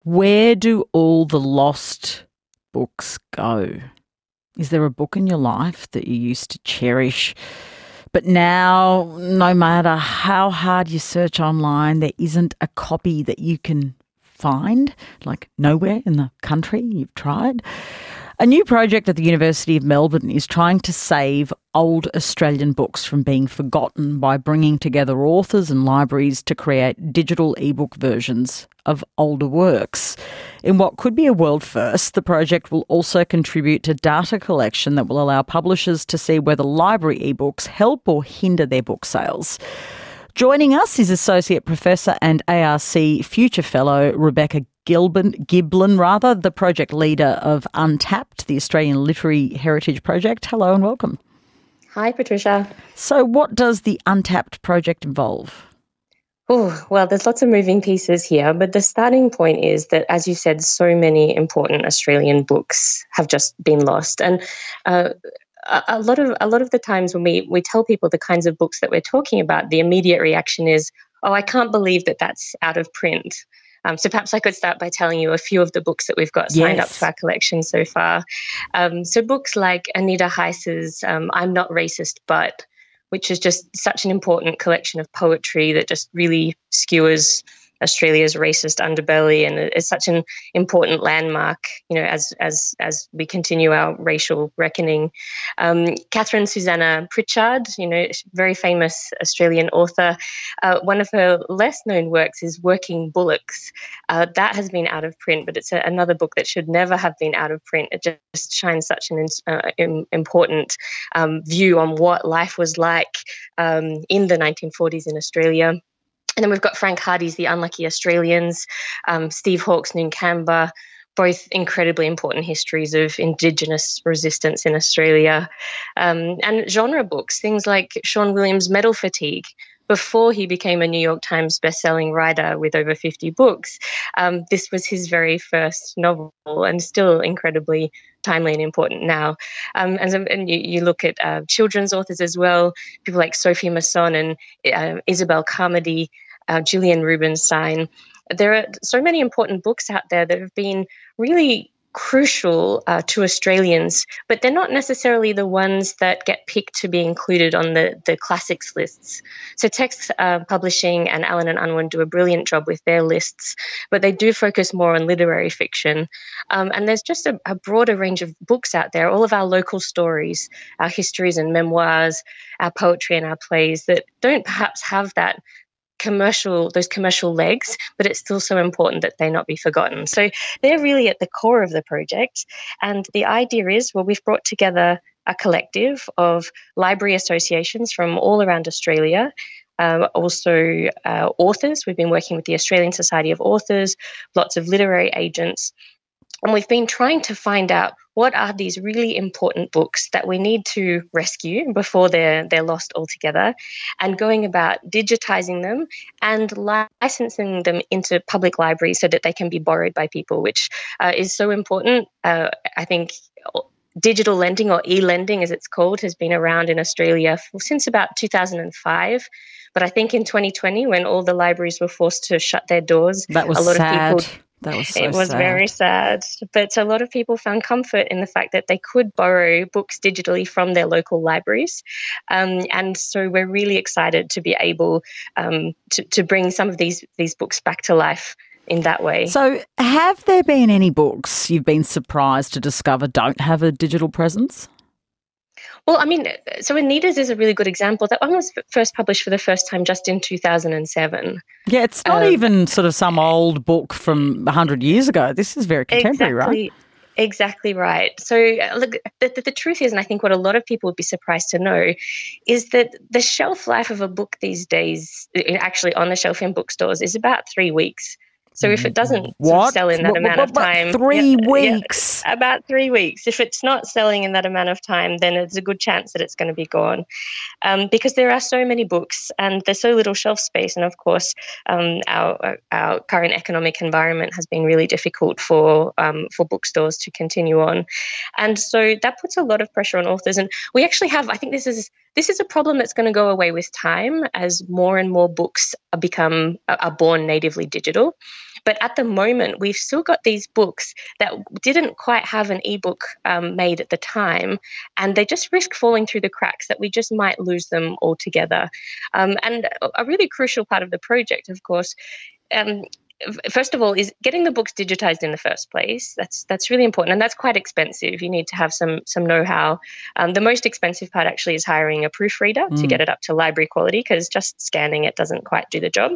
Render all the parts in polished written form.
Where do all the lost books go? Is there a book in your life that you used to cherish, but now, no matter how hard you search online, there isn't a copy that you can find? Like nowhere in the country you've tried? A new project at the University of Melbourne is trying to save old Australian books from being forgotten by bringing together authors and libraries to create digital ebook versions of older works. In what could be a world first, the project will also contribute to data collection that will allow publishers to see whether library ebooks help or hinder their book sales. Joining us is Associate Professor and ARC Future Fellow Rebecca Giblin, the project leader of Untapped, the Australian Literary Heritage Project. Hello and welcome. Hi, Patricia. So what does the Untapped project involve? Oh, well, there's lots of moving pieces here, but the starting point is that, as you said, so many important Australian books have just been lost. And a lot of the times when we tell people the kinds of books that we're talking about, the immediate reaction is, oh, I can't believe that that's out of print. So perhaps I could start by telling you a few of the books that we've got signed up to our collection so far. So books like Anita Heiss's I'm Not Racist But, which is just such an important collection of poetry that just really skewers Australia's racist underbelly, and it's such an important landmark, as we continue our racial reckoning. Catherine Susanna Pritchard, very famous Australian author. One of her less known works is Working Bullocks. That has been out of print, but it's another book that should never have been out of print. It just shines such an important view on what life was like in the 1940s in Australia. And then we've got Frank Hardy's The Unlucky Australians, Steve Hawke's Noonkamba, both incredibly important histories of Indigenous resistance in Australia. And genre books, things like Sean Williams' Metal Fatigue. Before he became a New York Times bestselling writer with over 50 books, this was his very first novel and still incredibly timely and important now. And you look at children's authors as well, people like Sophie Masson and Isabel Carmody, Julian Rubinstein. There are so many important books out there that have been really crucial to Australians, but they're not necessarily the ones that get picked to be included on the classics lists. So Text Publishing and Allen and Unwin do a brilliant job with their lists, but they do focus more on literary fiction. And there's just a broader range of books out there, all of our local stories, our histories and memoirs, our poetry and our plays that don't perhaps have those commercial legs, but it's still so important that they not be forgotten. So they're really at the core of the project. And the idea is, well, we've brought together a collective of library associations from all around Australia, also authors. We've been working with the Australian Society of Authors, lots of literary agents. And we've been trying to find out what are these really important books that we need to rescue before they're lost altogether, and going about digitizing them and licensing them into public libraries so that they can be borrowed by people, which is so important. I think digital lending, or e-lending as it's called, has been around in Australia since about 2005. But I think in 2020, when all the libraries were forced to shut their doors, that was a lot sad. of people... That was so It was sad. very sad, but a lot of people found comfort in the fact that they could borrow books digitally from their local libraries. And so we're really excited to be able to bring some of these books back to life in that way. So have there been any books you've been surprised to discover don't have a digital presence? Well, I mean, so Anita's is a really good example. That one was first published for the first time just in 2007. Yeah, it's not even sort of some old book from 100 years ago. This is very contemporary, right? Exactly right. So look, the truth is, and I think what a lot of people would be surprised to know, is that the shelf life of a book these days, actually on the shelf in bookstores, is about 3 weeks. So if it doesn't sell in that amount of time... 3 weeks? Yeah, about 3 weeks. If it's not selling in that amount of time, then it's a good chance that it's going to be gone. Because there are so many books and there's so little shelf space. And of course, our current economic environment has been really difficult for bookstores to continue on. And so that puts a lot of pressure on authors. And we actually have, I think this is a problem that's going to go away with time as more and more books are born natively digital. But at the moment, we've still got these books that didn't quite have an ebook made at the time, and they just risk falling through the cracks, that we just might lose them altogether. And a really crucial part of the project, of course, um, first of all, is getting the books digitized in the first place. That's really important, and that's quite expensive. You need to have some know-how. The most expensive part actually is hiring a proofreader to get it up to library quality, because just scanning it doesn't quite do the job.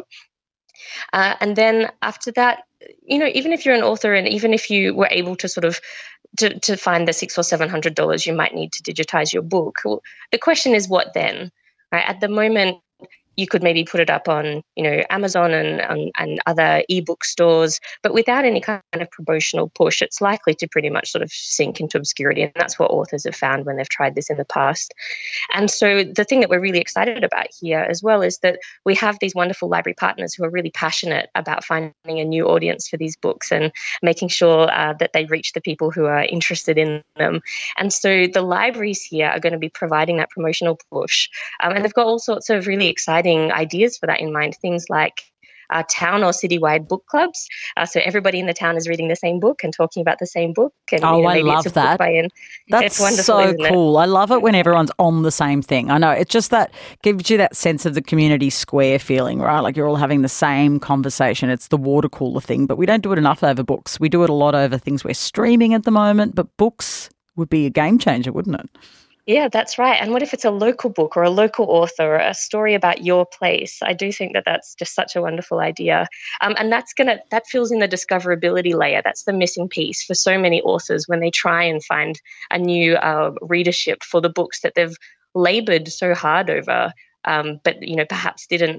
And then after that, even if you're an author, and even if you were able to sort of to find the $600 or $700 you might need to digitize your book, well, the question is, what then? Right? At the moment, you could maybe put it up on, Amazon and other ebook stores, but without any kind of promotional push, it's likely to pretty much sort of sink into obscurity. And that's what authors have found when they've tried this in the past. And so the thing that we're really excited about here as well is that we have these wonderful library partners who are really passionate about finding a new audience for these books and making sure that they reach the people who are interested in them. And so the libraries here are going to be providing that promotional push. And they've got all sorts of really exciting ideas for that in mind, things like town or citywide book clubs. So everybody in the town is reading the same book and talking about the same book. And, I maybe love it's a that. Book buy-in. That's it's wonderful, so isn't cool. I love it when everyone's on the same thing. I know, it's just that gives you that sense of the community square feeling, right? Like you're all having the same conversation. It's the water cooler thing, but we don't do it enough over books. We do it a lot over things we're streaming at the moment, but books would be a game changer, wouldn't it? Yeah, that's right. And what if it's a local book or a local author or a story about your place? I do think that that's just such a wonderful idea. And that fills in the discoverability layer. That's the missing piece for so many authors when they try and find a new readership for the books that they've labored so hard over, but perhaps didn't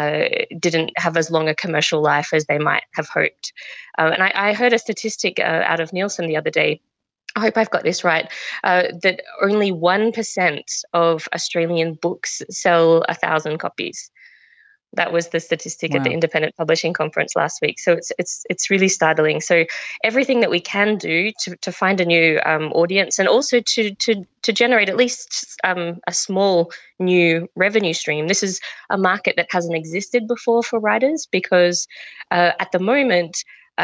have as long a commercial life as they might have hoped. And I heard a statistic out of Nielsen the other day. I hope I've got this right, that only 1% of Australian books sell 1,000 copies. That was the statistic at the Independent Publishing Conference last week. So it's really startling. So everything that we can do to find a new audience, and also to generate at least a small new revenue stream. This is a market that hasn't existed before for writers, because at the moment,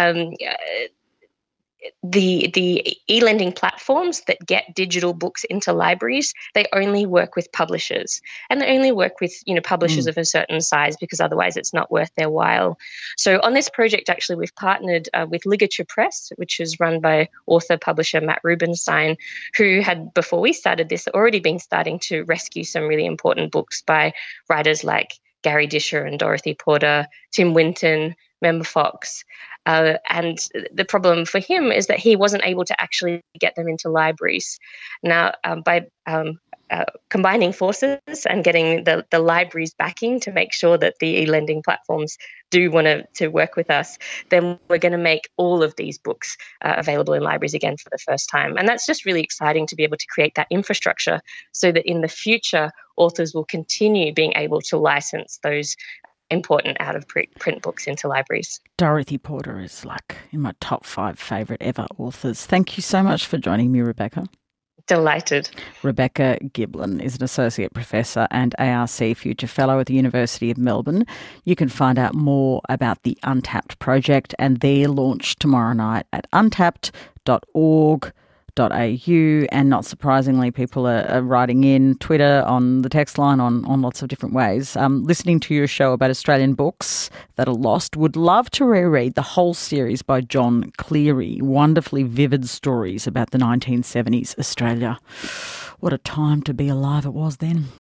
the e-lending platforms that get digital books into libraries, they only work with publishers, and they only work with publishers of a certain size, because otherwise it's not worth their while. So on this project, actually, we've partnered with Ligature Press, which is run by author-publisher Matt Rubenstein, who had, before we started this, already been starting to rescue some really important books by writers like Gary Disher and Dorothy Porter, Tim Winton, Member Fox. And the problem for him is that he wasn't able to actually get them into libraries. Now, by combining forces and getting the libraries backing to make sure that the e-lending platforms do want to work with us, then we're going to make all of these books available in libraries again for the first time. And that's just really exciting to be able to create that infrastructure so that in the future, authors will continue being able to license those important out-of-print books into libraries. Dorothy Porter is like in my top 5 favourite ever authors. Thank you so much for joining me, Rebecca. Delighted. Rebecca Giblin is an Associate Professor and ARC Future Fellow at the University of Melbourne. You can find out more about the Untapped project and their launch tomorrow night at untapped.org.au. And not surprisingly, people are writing in Twitter, on the text line, on lots of different ways. Listening to your show about Australian books that are lost, would love to reread the whole series by John Cleary. Wonderfully vivid stories about the 1970s Australia. What a time to be alive it was then.